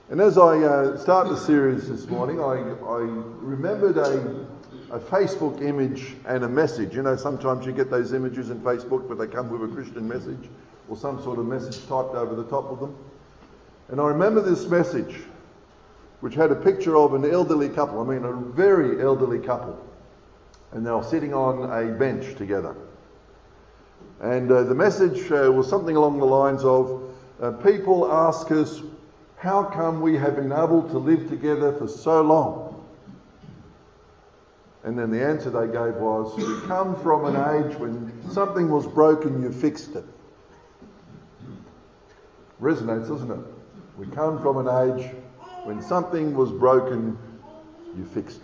And as I start the series this morning, I remembered a Facebook image and a message. You know, sometimes you get those images in Facebook, but they come with a Christian message or some sort of message typed over the top of them. And I remember this message, which had a picture of an elderly couple, I mean a very elderly couple, and they were sitting on a bench together. And the message was something along the lines of, people ask us, how come we have been able to live together for so long? And then the answer they gave was, we come from an age when something was broken, you fixed it. Resonates, doesn't it? We come from an age when something was broken, you fixed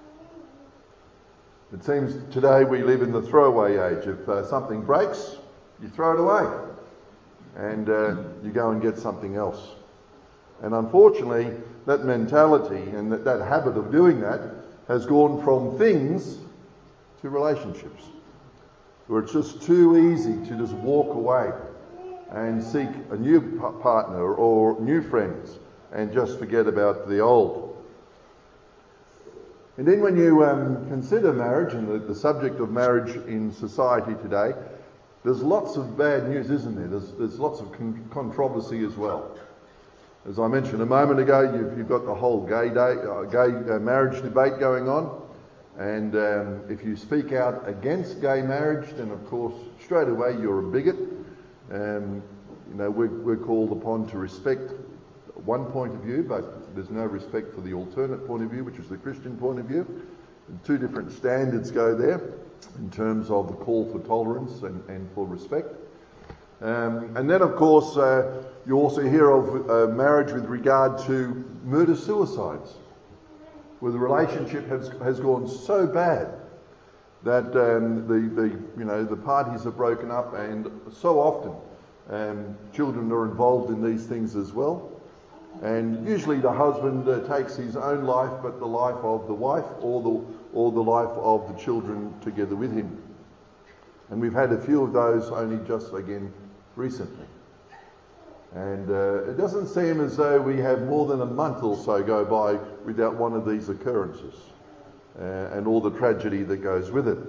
it. It seems today we live in the throwaway age. If something breaks, you throw it away and you go and get something else. And unfortunately, that mentality and that habit of doing that has gone from things to relationships, where it's just too easy to just walk away and seek a new partner or new friends and just forget about the old. And then when you consider marriage and the subject of marriage in society today, there's lots of bad news, isn't there? There's lots of controversy as well. As I mentioned a moment ago, you've got the whole gay marriage debate going on, and if you speak out against gay marriage, then of course straight away you're a bigot. You know, we're called upon to respect one point of view, but there's no respect for the alternate point of view, which is the Christian point of view. And two different standards go there in terms of the call for tolerance and for respect. And then, of course, you also hear of marriage with regard to murder-suicides, where the relationship has gone so bad that the parties are broken up, and so often children are involved in these things as well. And usually the husband takes his own life, but the life of the wife or the life of the children together with him. And we've had a few of those only just again recently. And it doesn't seem as though we have more than a month or so go by without one of these occurrences and all the tragedy that goes with it.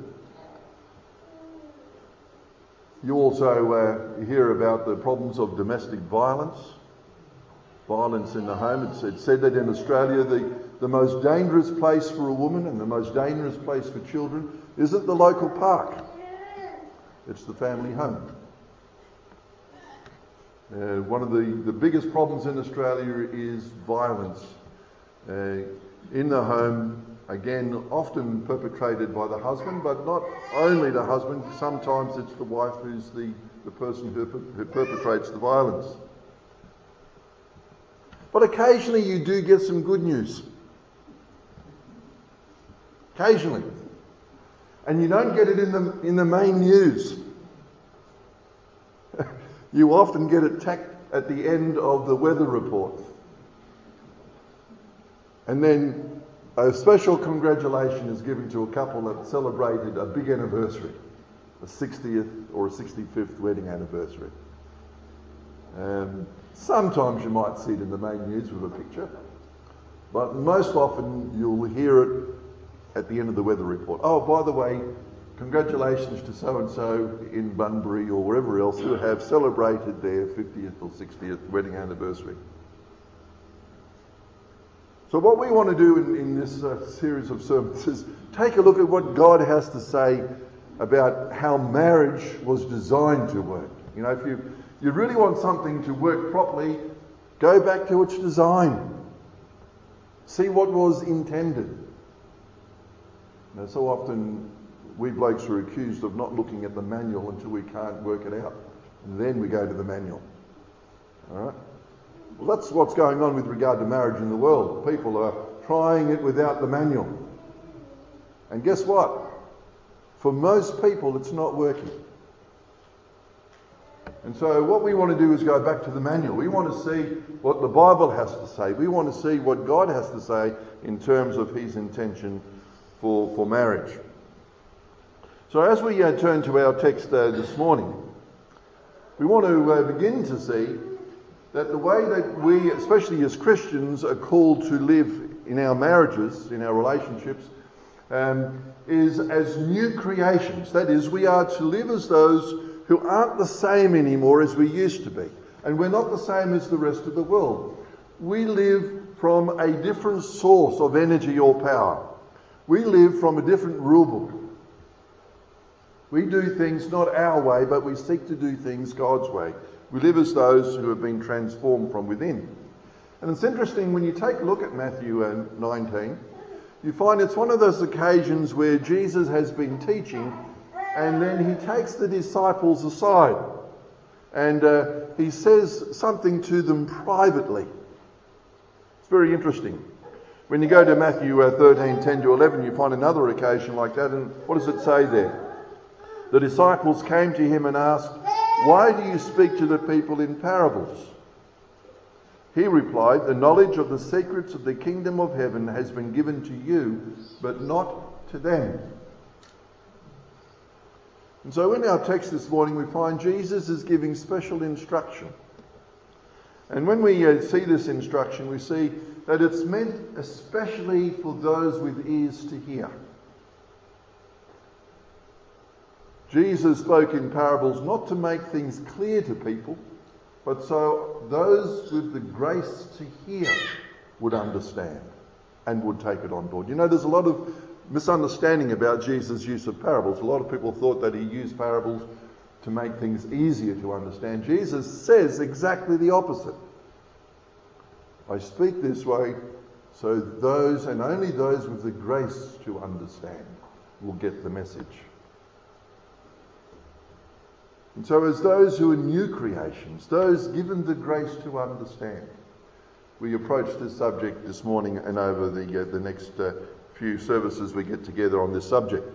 You also hear about the problems of domestic violence in the home. It's said that in Australia the most dangerous place for a woman and the most dangerous place for children isn't the local park, it's the family home. One of the biggest problems in Australia is violence in the home, again often perpetrated by the husband, but not only the husband, sometimes it's the wife who's the person who perpetrates the violence. But occasionally you do get some good news. Occasionally. And you don't get it in the main news. You often get it tacked at the end of the weather report. And then a special congratulation is given to a couple that celebrated a big anniversary, a 60th or a 65th wedding anniversary. Sometimes you might see it in the main news with a picture, but most often you'll hear it at the end of the weather report. Oh, by the way, congratulations to so-and-so in Bunbury or wherever else who have celebrated their 50th or 60th wedding anniversary. So what we want to do in this series of sermons is take a look at what God has to say about how marriage was designed to work. You know, if you really want something to work properly, go back to its design. See what was intended. Now, so often we blokes are accused of not looking at the manual until we can't work it out. And then we go to the manual. All right? Well, that's what's going on with regard to marriage in the world. People are trying it without the manual. And guess what? For most people, it's not working. And so what we want to do is go back to the manual. We want to see what the Bible has to say. We want to see what God has to say in terms of his intention for marriage. So as we turn to our text this morning, we want to begin to see that the way that we, especially as Christians, are called to live in our marriages, in our relationships, is as new creations. That is, we are to live as those who aren't the same anymore as we used to be. And we're not the same as the rest of the world. We live from a different source of energy or power. We live from a different rule book. We do things not our way, but we seek to do things God's way. We live as those who have been transformed from within. And it's interesting, when you take a look at Matthew 19, you find it's one of those occasions where Jesus has been teaching, and then he takes the disciples aside and he says something to them privately. It's very interesting. When you go to Matthew 13, 10 to 11, you find another occasion like that. And what does it say there? The disciples came to him and asked, "Why do you speak to the people in parables?" He replied, "The knowledge of the secrets of the kingdom of heaven has been given to you, but not to them." And so in our text this morning, we find Jesus is giving special instruction. And when we see this instruction, we see that it's meant especially for those with ears to hear. Jesus spoke in parables not to make things clear to people, but so those with the grace to hear would understand and would take it on board. You know, there's a lot of misunderstanding about Jesus' use of parables. A lot of people thought that he used parables to make things easier to understand. Jesus says exactly the opposite. I speak this way so those, and only those with the grace to understand, will get the message. And so as those who are new creations, those given the grace to understand, we approach this subject this morning and over the next few services we get together on this subject.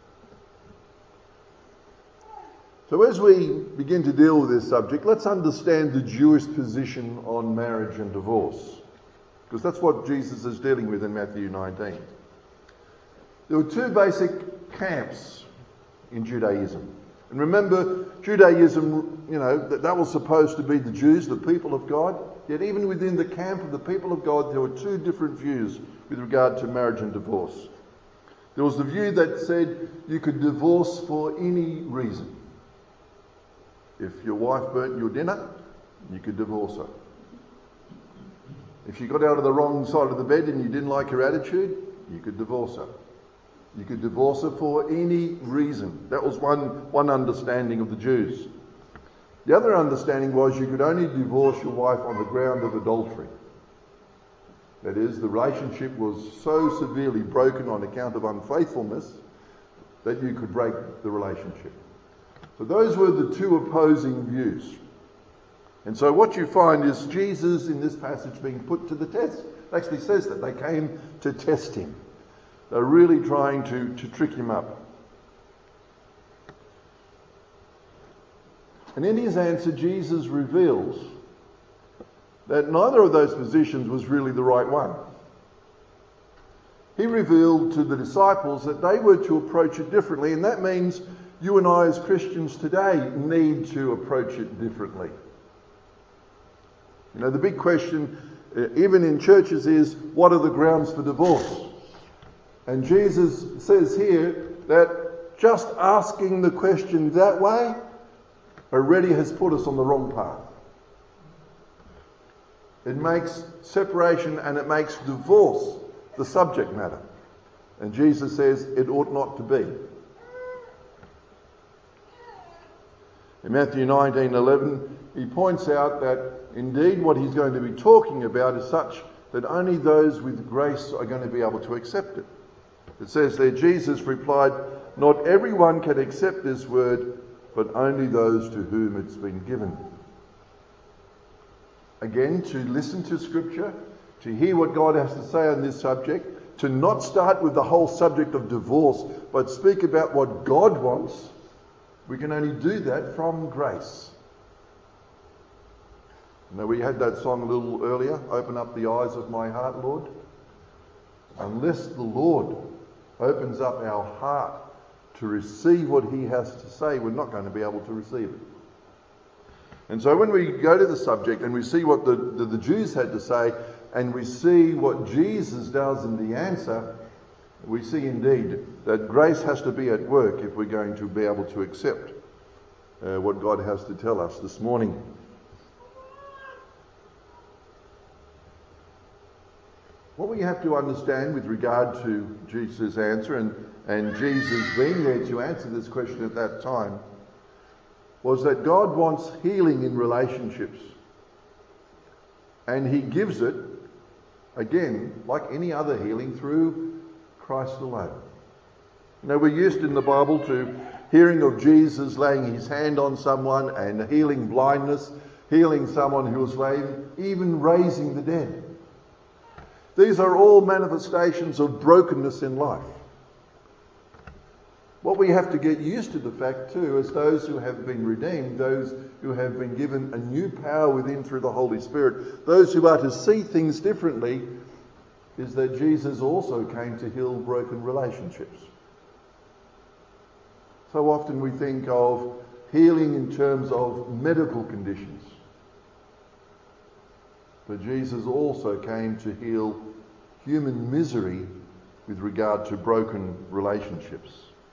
So as we begin to deal with this subject, let's understand the Jewish position on marriage and divorce, because that's what Jesus is dealing with in Matthew 19. There were two basic camps in Judaism. And remember, Judaism, you know, that was supposed to be the Jews, the people of God. Yet even within the camp of the people of God, there were two different views with regard to marriage and divorce. There was the view that said you could divorce for any reason. If your wife burnt your dinner, you could divorce her. If she got out of the wrong side of the bed and you didn't like her attitude, you could divorce her. You could divorce her for any reason. That was one understanding of the Jews. The other understanding was you could only divorce your wife on the ground of adultery. That is, the relationship was so severely broken on account of unfaithfulness that you could break the relationship. So those were the two opposing views. And so what you find is Jesus in this passage being put to the test. It actually says that they came to test him. They're really trying to trick him up. And in his answer, Jesus reveals that neither of those positions was really the right one. He revealed to the disciples that they were to approach it differently, and that means you and I as Christians today need to approach it differently. You know, the big question, even in churches, is what are the grounds for divorce? And Jesus says here that just asking the question that way already has put us on the wrong path. It makes separation and it makes divorce the subject matter. And Jesus says it ought not to be. In Matthew 19:11, he points out that indeed what he's going to be talking about is such that only those with grace are going to be able to accept it. It says there, Jesus replied, "Not everyone can accept this word, but only those to whom it's been given." Again, to listen to Scripture, to hear what God has to say on this subject, to not start with the whole subject of divorce, but speak about what God wants, we can only do that from grace. You know, we had that song a little earlier, "Open up the eyes of my heart, Lord." Unless the Lord opens up our heart to receive what he has to say, we're not going to be able to receive it. And so when we go to the subject and we see what the Jews had to say, and we see what Jesus does in the answer, we see indeed that grace has to be at work if we're going to be able to accept what God has to tell us this morning. What we have to understand with regard to Jesus' answer and Jesus being there to answer this question at that time was that God wants healing in relationships. And he gives it, again, like any other healing, through Christ alone. You know, we're used in the Bible to hearing of Jesus laying his hand on someone and healing blindness, healing someone who was lame, even raising the dead. These are all manifestations of brokenness in life. What we have to get used to the fact too, is those who have been redeemed, those who have been given a new power within through the Holy Spirit, those who are to see things differently, is that Jesus also came to heal broken relationships. So often we think of healing in terms of medical conditions. But Jesus also came to heal human misery with regard to broken relationships.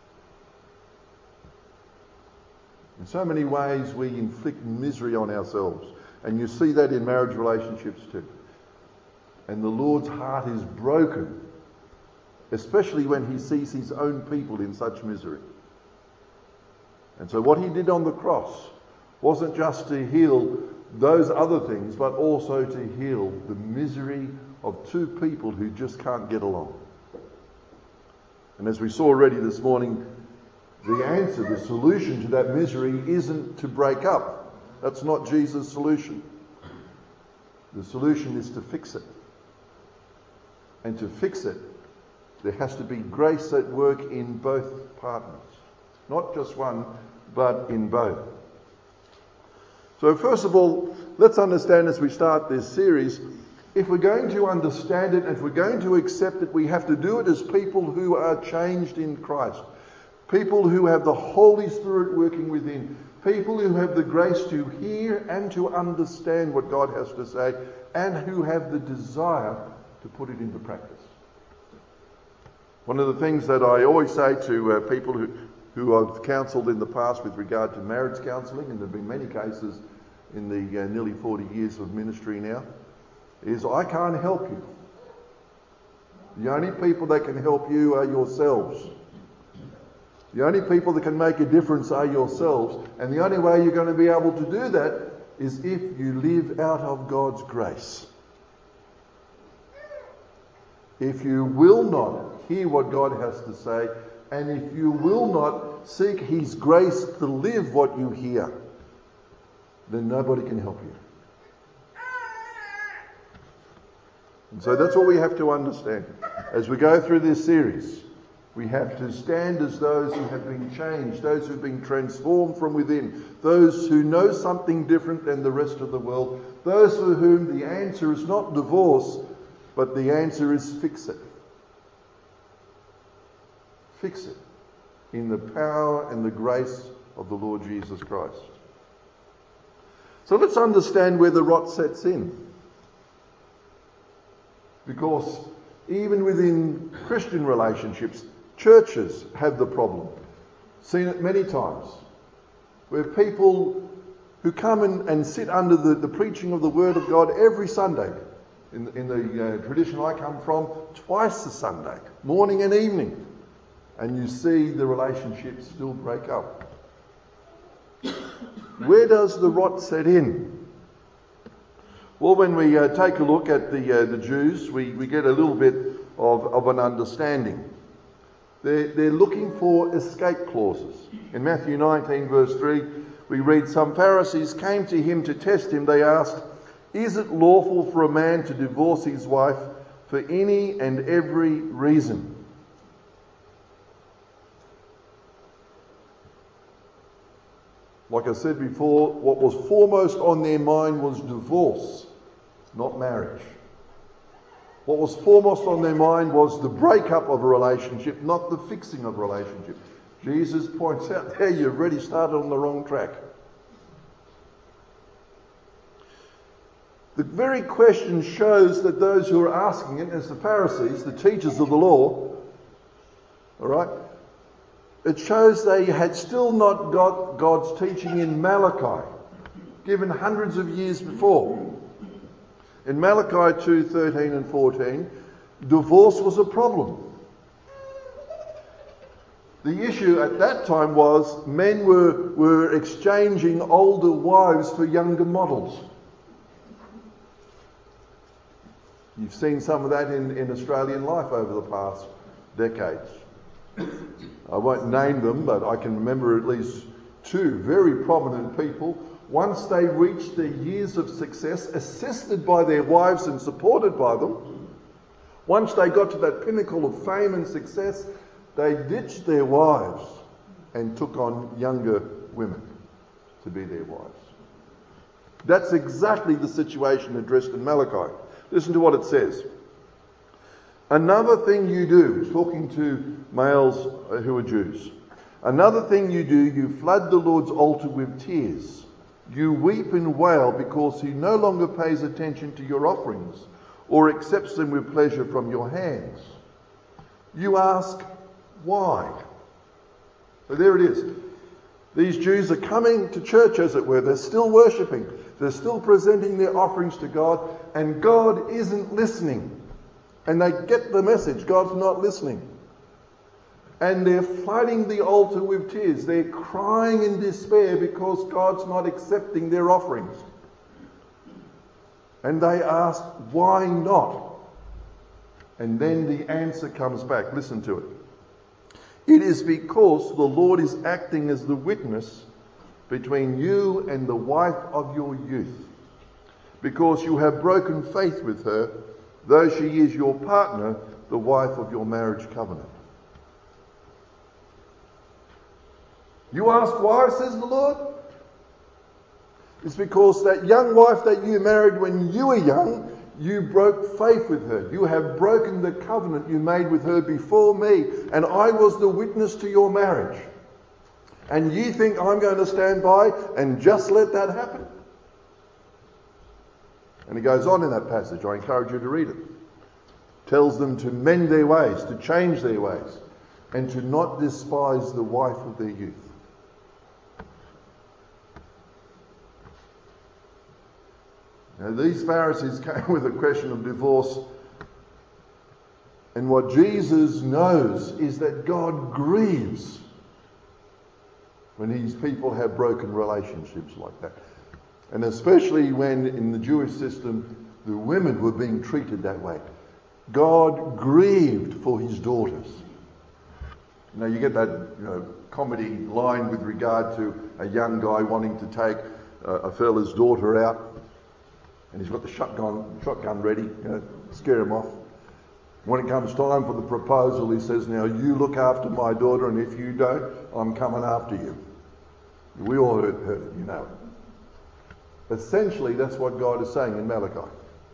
In so many ways we inflict misery on ourselves. And you see that in marriage relationships too. And the Lord's heart is broken, especially when he sees his own people in such misery. And so what he did on the cross wasn't just to heal those other things, but also to heal the misery of two people who just can't get along. And as we saw already this morning, the answer, the solution to that misery isn't to break up. That's not Jesus' solution. The solution is to fix it. And to fix it, there has to be grace at work in both partners. Not just one, but in both. So first of all, let's understand as we start this series, if we're going to understand it, if we're going to accept it, we have to do it as people who are changed in Christ. People who have the Holy Spirit working within. People who have the grace to hear and to understand what God has to say, and who have the desire to put it into practice. One of the things that I always say to people who I've counselled in the past with regard to marriage counselling, and there have been many cases in the nearly 40 years of ministry now, is I can't help you. The only people that can help you are yourselves. The only people that can make a difference are yourselves. And the only way you're going to be able to do that is if you live out of God's grace. If you will not hear what God has to say, and if you will not seek his grace to live what you hear, then nobody can help you. And so that's what we have to understand. As we go through this series, we have to stand as those who have been changed, those who have been transformed from within, those who know something different than the rest of the world, those for whom the answer is not divorce, but the answer is fix it. Fix it in the power and the grace of the Lord Jesus Christ. So let's understand where the rot sets in. Because even within Christian relationships, churches have the problem. Seen it many times. Where people who come and sit under the preaching of the Word of God every Sunday, in the tradition I come from, twice a Sunday, morning and evening, and you see the relationships still break up. Where does the rot set in? Well, when we take a look at the Jews, we get a little bit of an understanding. They're looking for escape clauses. In Matthew 19 verse 3, we read, "Some Pharisees came to him to test him. They asked, 'Is it lawful for a man to divorce his wife for any and every reason?'" Like I said before, what was foremost on their mind was divorce, not marriage. What was foremost on their mind was the breakup of a relationship, not the fixing of a relationship. Jesus points out there, you've already started on the wrong track. The very question shows that those who are asking it, as the Pharisees, the teachers of the law, all right, it shows they had still not got God's teaching in Malachi, given hundreds of years before. In Malachi 2:13 and 14, divorce was a problem. The issue at that time was men were exchanging older wives for younger models. You've seen some of that in Australian life over the past decades. I won't name them, but I can remember at least two very prominent people. Once they reached their years of success, assisted by their wives and supported by them, once they got to that pinnacle of fame and success, they ditched their wives and took on younger women to be their wives. That's exactly the situation addressed in Malachi. Listen to what it says. Another thing you do, talking to males who are Jews, another thing you do, you flood the Lord's altar with tears. You weep and wail because he no longer pays attention to your offerings or accepts them with pleasure from your hands. You ask, why? So there it is. These Jews are coming to church, as it were. They're still worshipping. They're still presenting their offerings to God, and God isn't listening. And they get the message. God's not listening. And they're flooding the altar with tears. They're crying in despair because God's not accepting their offerings. And they ask, why not? And then the answer comes back. Listen to it. It is because the Lord is acting as the witness between you and the wife of your youth, because you have broken faith with her, though she is your partner, the wife of your marriage covenant. You ask why, says the Lord? It's because that young wife that you married when you were young, you broke faith with her. You have broken the covenant you made with her before me, and I was the witness to your marriage. And you think I'm going to stand by and just let that happen? And he goes on in that passage. I encourage you to read it. Tells them to mend their ways, to change their ways, and to not despise the wife of their youth. Now, these Pharisees came with a question of divorce, and what Jesus knows is that God grieves when his people have broken relationships like that. And especially when in the Jewish system the women were being treated that way. God grieved for his daughters. You know, you get that comedy line with regard to a young guy wanting to take a fella's daughter out, and he's got the shotgun ready, scare him off. When it comes time for the proposal, he says, now you look after my daughter, and if you don't, I'm coming after you. We all heard it, you know it. Essentially, that's what God is saying in Malachi.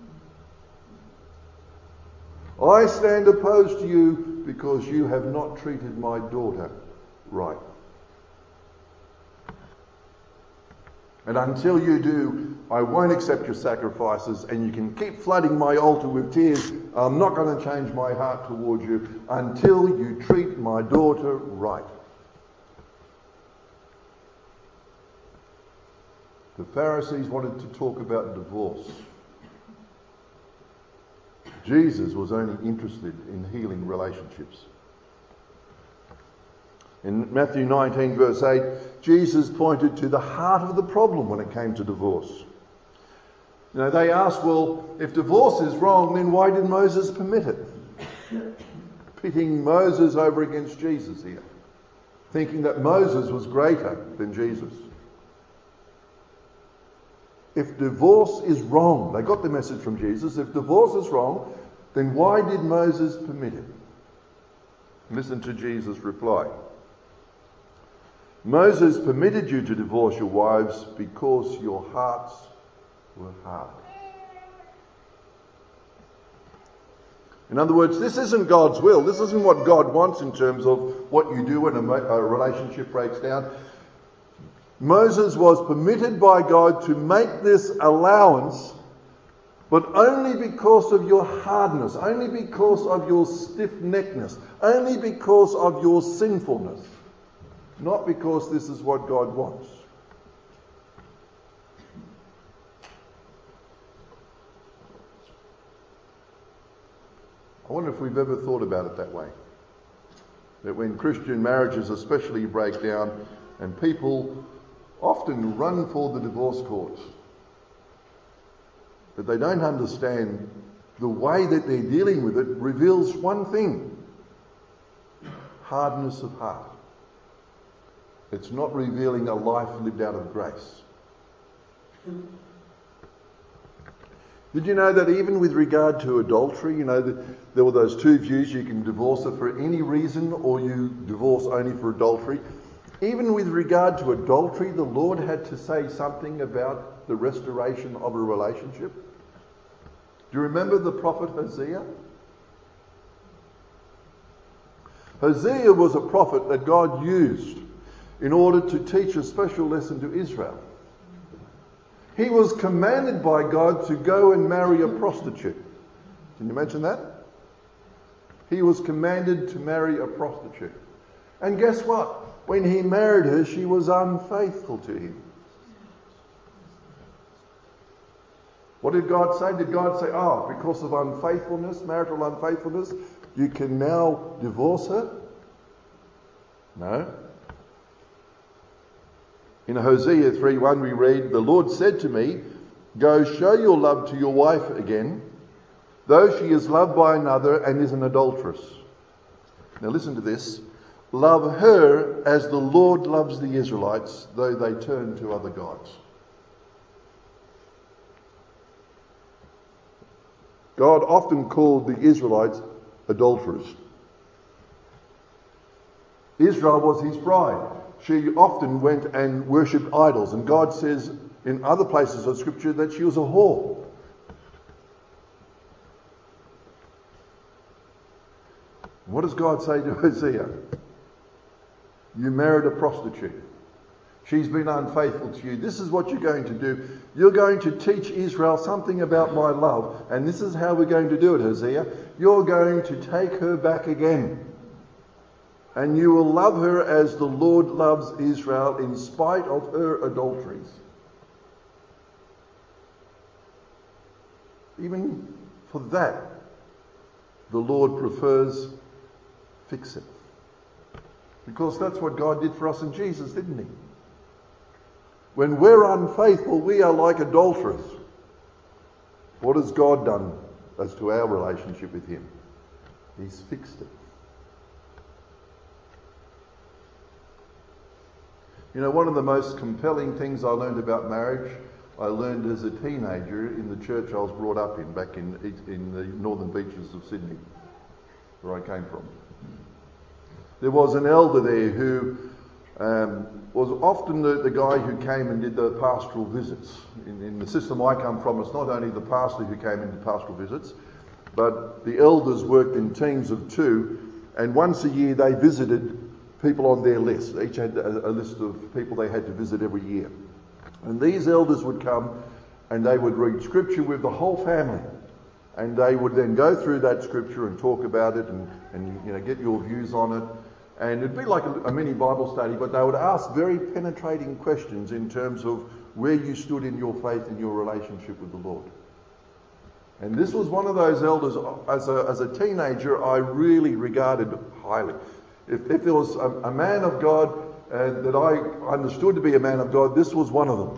I stand opposed to you because you have not treated my daughter right. And until you do, I won't accept your sacrifices, and you can keep flooding my altar with tears. I'm not going to change my heart towards you until you treat my daughter right. The Pharisees wanted to talk about divorce. Jesus was only interested in healing relationships. In Matthew 19 verse 8, Jesus pointed to the heart of the problem when it came to divorce. You know, they asked, well, if divorce is wrong, then why did Moses permit it? Pitting Moses over against Jesus here, thinking that Moses was greater than Jesus. If divorce is wrong, they got the message from Jesus, if divorce is wrong, then why did Moses permit it? Listen to Jesus' reply. Moses permitted you to divorce your wives because your hearts were hard. In other words, this isn't God's will. This isn't what God wants in terms of what you do when a relationship breaks down. Moses was permitted by God to make this allowance but only because of your hardness, only because of your stiff-neckedness, only because of your sinfulness, not because this is what God wants. I wonder if we've ever thought about it that way. That when Christian marriages especially break down and people often run for the divorce courts, that they don't understand the way that they're dealing with it reveals one thing: hardness of heart. It's not revealing a life lived out of grace. Did you know that even with regard to adultery, there were those two views: you can divorce her for any reason or you divorce only for adultery. Even with regard to adultery, the Lord had to say something about the restoration of a relationship. Do you remember the prophet Hosea? Hosea was a prophet that God used in order to teach a special lesson to Israel. He was commanded by God to go and marry a prostitute. Can you imagine that? He was commanded to marry a prostitute. And guess what? When he married her, she was unfaithful to him. What did God say? Did God say, because of unfaithfulness, marital unfaithfulness, you can now divorce her? No. In Hosea 3:1 we read, "The Lord said to me, go show your love to your wife again, though she is loved by another and is an adulteress." Now listen to this. "Love her as the Lord loves the Israelites, though they turn to other gods." God often called the Israelites adulterers. Israel was his bride. She often went and worshipped idols, and God says in other places of Scripture that she was a whore. What does God say to Hosea? You married a prostitute. She's been unfaithful to you. This is what you're going to do. You're going to teach Israel something about my love, and this is how we're going to do it, Hosea. You're going to take her back again. And you will love her as the Lord loves Israel in spite of her adulteries. Even for that, the Lord prefers fix it. Because that's what God did for us in Jesus, didn't he? When we're unfaithful, we are like adulterers. What has God done as to our relationship with him? He's fixed it. One of the most compelling things I learned about marriage, I learned as a teenager in the church I was brought up in, back in the northern beaches of Sydney, where I came from. There was an elder there who was often the guy who came and did the pastoral visits. In the system I come from, it's not only the pastor who came and did pastoral visits, but the elders worked in teams of two, and once a year they visited people on their list. They each had a list of people they had to visit every year. And these elders would come and they would read scripture with the whole family. And they would then go through that scripture and talk about it and get your views on it. And it'd be like a mini Bible study, but they would ask very penetrating questions in terms of where you stood in your faith and your relationship with the Lord. And this was one of those elders, as a teenager, I really regarded highly. If there was a man of God that I understood to be a man of God, this was one of them.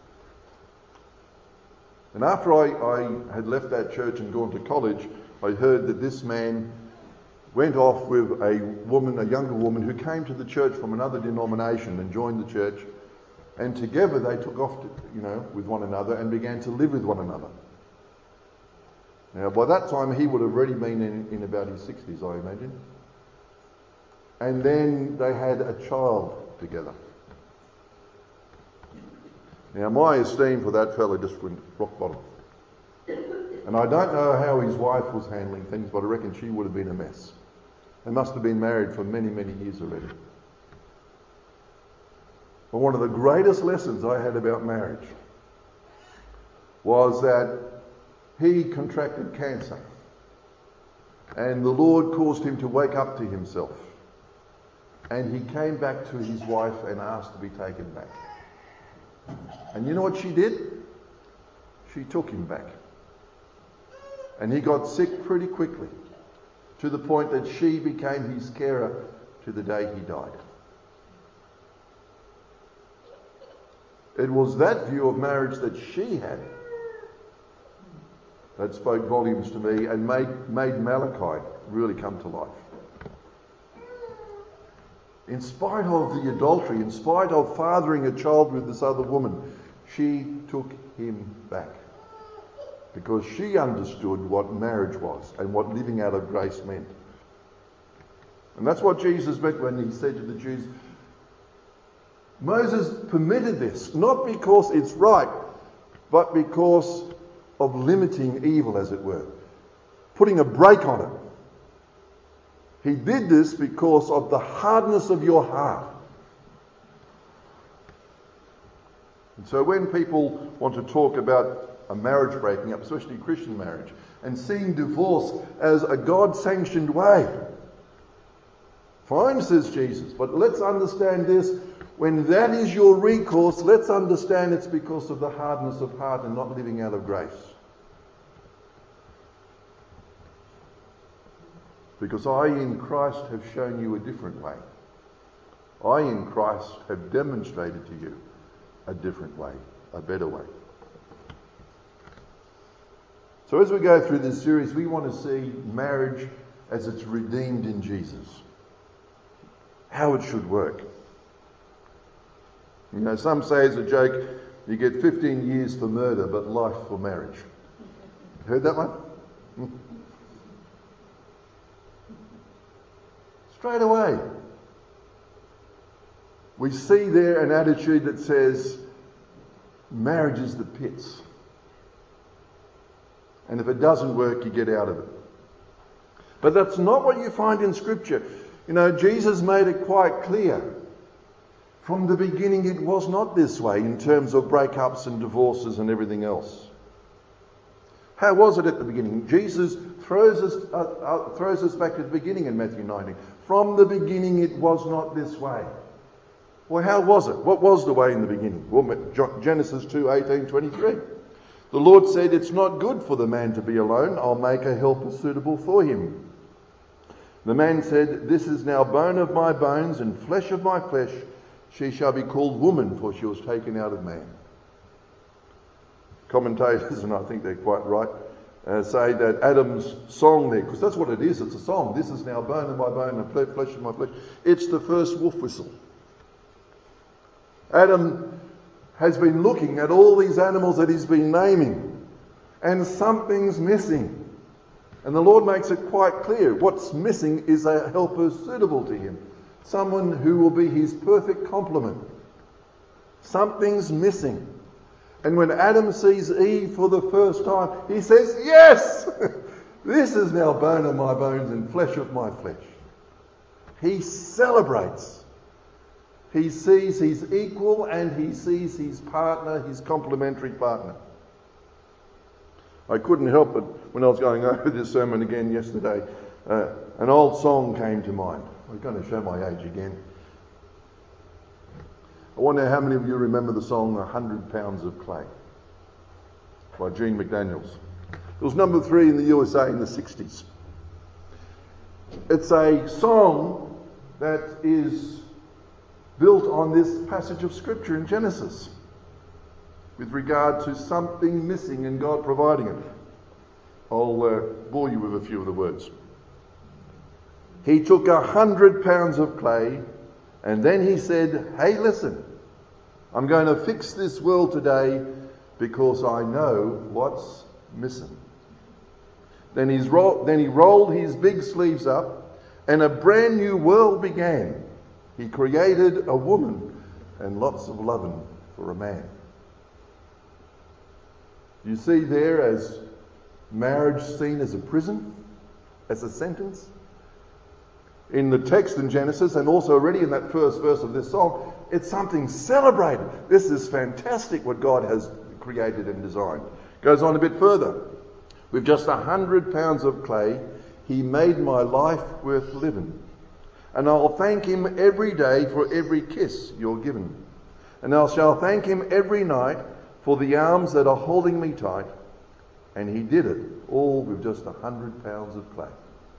And after I had left that church and gone to college, I heard that this man went off with a younger woman who came to the church from another denomination and joined the church. And together they took off, with one another and began to live with one another. Now, by that time, he would have already been in about his 60s, I imagine. And then they had a child together. Now, my esteem for that fella just went rock bottom. And I don't know how his wife was handling things, but I reckon she would have been a mess. They must have been married for many, many years already. But one of the greatest lessons I had about marriage was that he contracted cancer. And the Lord caused him to wake up to himself. And he came back to his wife and asked to be taken back. And you know what she did? She took him back. And he got sick pretty quickly, to the point that she became his carer to the day he died. It was that view of marriage that she had that spoke volumes to me and made Malachi really come to life. In spite of the adultery, in spite of fathering a child with this other woman, she took him back. Because she understood what marriage was and what living out of grace meant. And that's what Jesus meant when he said to the Jews, Moses permitted this, not because it's right, but because of limiting evil, as it were. Putting a brake on it. He did this because of the hardness of your heart. And so when people want to talk about a marriage breaking up, especially Christian marriage, and seeing divorce as a God-sanctioned way, fine, says Jesus, but let's understand this. When that is your recourse, let's understand it's because of the hardness of heart and not living out of grace. Because I in Christ have shown you a different way. I in Christ have demonstrated to you a different way, a better way. So as we go through this series, we want to see marriage as it's redeemed in Jesus. How it should work. You know, some say as a joke, you get 15 years for murder, but life for marriage. Heard that one? Straight away. We see there an attitude that says, marriage is the pits. And if it doesn't work, you get out of it. But that's not what you find in Scripture. You know, Jesus made it quite clear. From the beginning, it was not this way in terms of breakups and divorces and everything else. How was it at the beginning? Jesus throws us back to the beginning in Matthew 19. From the beginning, it was not this way. Well, how was it? What was the way in the beginning? Well, Genesis 2:18-23. The Lord said, "It's not good for the man to be alone. I'll make a helper suitable for him." The man said, "This is now bone of my bones and flesh of my flesh. She shall be called woman, for she was taken out of man." Commentators, and I think they're quite right, say that Adam's song there, because that's what it is, it's a song. This is now bone of my bone and flesh of my flesh. It's the first wolf whistle. Adam has been looking at all these animals that he's been naming, and something's missing. And the Lord makes it quite clear. What's missing is a helper suitable to him. Someone who will be his perfect complement. Something's missing. And when Adam sees Eve for the first time, he says, "Yes! This is now bone of my bones and flesh of my flesh." He celebrates. He sees his equal and he sees his partner, his complementary partner. I couldn't help it when I was going over this sermon again yesterday. An old song came to mind. I'm going to show my age again. I wonder how many of you remember the song 100 Pounds of Clay by Gene McDaniels. It was number 3 in the USA in the 60s. It's a song that is built on this passage of Scripture in Genesis with regard to something missing and God providing it. I'll bore you with a few of the words. He took 100 pounds of clay and then he said, "Hey, listen, I'm going to fix this world today because I know what's missing." Then he rolled his big sleeves up and a brand new world began. He created a woman and lots of loving for a man. You see there as marriage seen as a prison, as a sentence. In the text in Genesis, and also already in that first verse of this song, it's something celebrated. This is fantastic what God has created and designed. Goes on a bit further. With just 100 pounds of clay, he made my life worth living. And I'll thank him every day for every kiss you're given. And I shall thank him every night for the arms that are holding me tight. And he did it all with just 100 pounds of clay.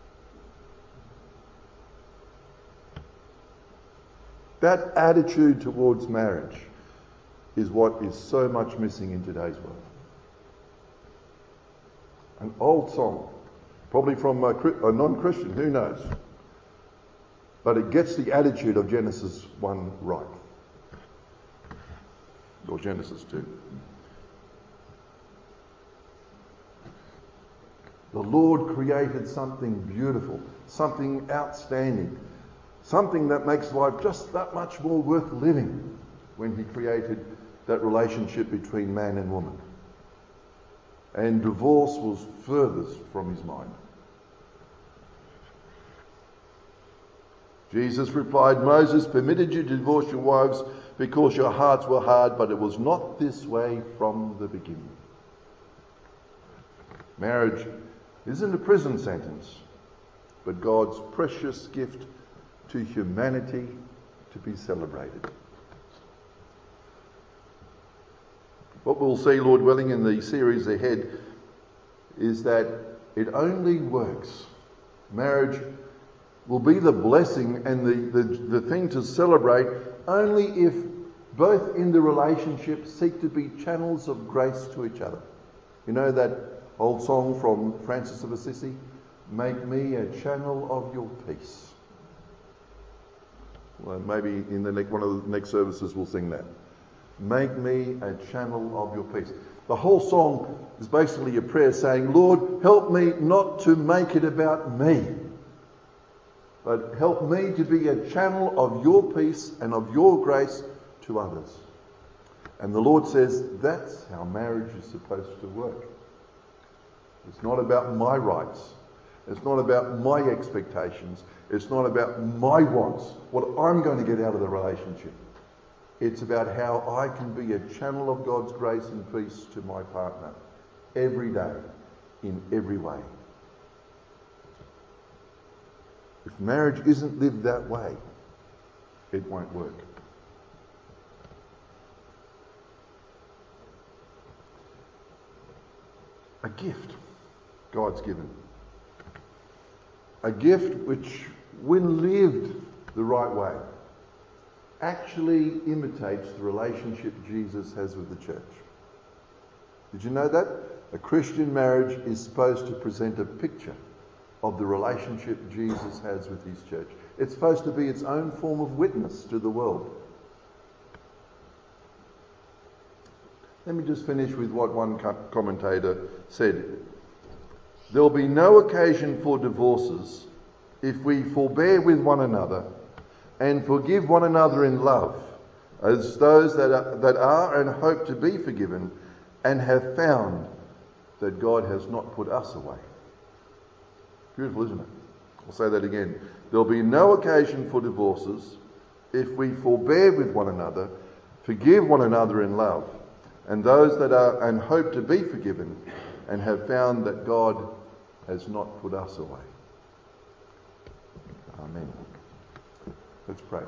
That attitude towards marriage is what is so much missing in today's world. An old song, probably from a non-Christian, who knows? But it gets the attitude of Genesis 1 right. Or Genesis 2. The Lord created something beautiful, something outstanding, something that makes life just that much more worth living when he created that relationship between man and woman. And divorce was furthest from his mind. Jesus replied, Moses permitted you to divorce your wives because your hearts were hard, but it was not this way from the beginning. Marriage isn't a prison sentence, but God's precious gift to humanity to be celebrated. What we'll see, Lord willing, in the series ahead is that it only works. Marriage will be the blessing and the thing to celebrate only if both in the relationship seek to be channels of grace to each other. You know that old song from Francis of Assisi? Make me a channel of your peace. Well, maybe in one of the next services we'll sing that. Make me a channel of your peace. The whole song is basically a prayer saying, Lord, help me not to make it about me, but help me to be a channel of your peace and of your grace to others. And the Lord says that's how marriage is supposed to work. It's not about my rights. It's not about my expectations. It's not about my wants, what I'm going to get out of the relationship. It's about how I can be a channel of God's grace and peace to my partner every day, in every way. If marriage isn't lived that way, it won't work. A gift God's given. A gift which, when lived the right way, actually imitates the relationship Jesus has with the church. Did you know that? A Christian marriage is supposed to present a picture of the relationship Jesus has with his church. It's supposed to be its own form of witness to the world. Let me just finish with what one commentator said. There will be no occasion for divorces if we forbear with one another and forgive one another in love, as those that are and hope to be forgiven and have found that God has not put us away. Beautiful, isn't it? I'll say that again. There'll be no occasion for divorces if we forbear with one another, forgive one another in love, and those that are and hope to be forgiven and have found that God has not put us away. Amen. Let's pray.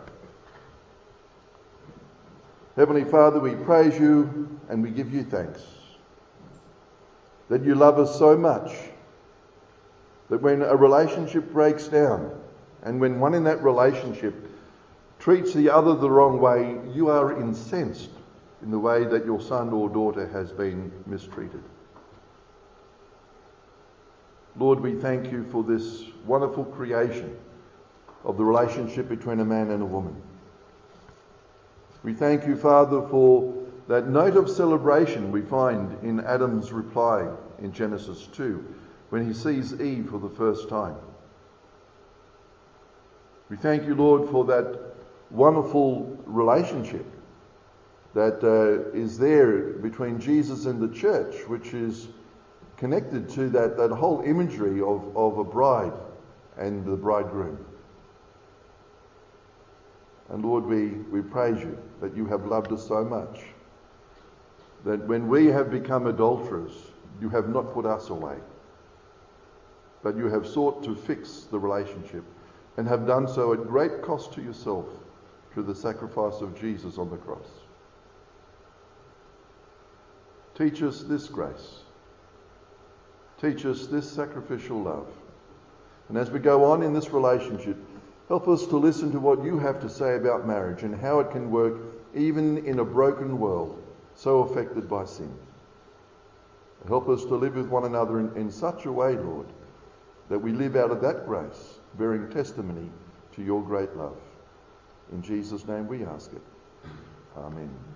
Heavenly Father, we praise you and we give you thanks that you love us so much that when a relationship breaks down and when one in that relationship treats the other the wrong way, you are incensed in the way that your son or daughter has been mistreated. Lord, we thank you for this wonderful creation of the relationship between a man and a woman. We thank you, Father, for that note of celebration we find in Adam's reply in Genesis 2 when he sees Eve for the first time. We thank you, Lord, for that wonderful relationship that is there between Jesus and the church, which is connected to that whole imagery of a bride and the bridegroom. And Lord, we praise you that you have loved us so much that when we have become adulterers, you have not put us away. but you have sought to fix the relationship and have done so at great cost to yourself through the sacrifice of Jesus on the cross. Teach us this grace. Teach us this sacrificial love. And as we go on in this relationship, help us to listen to what you have to say about marriage and how it can work even in a broken world so affected by sin. Help us to live with one another in such a way, Lord, that we live out of that grace, bearing testimony to your great love. In Jesus' name we ask it. Amen.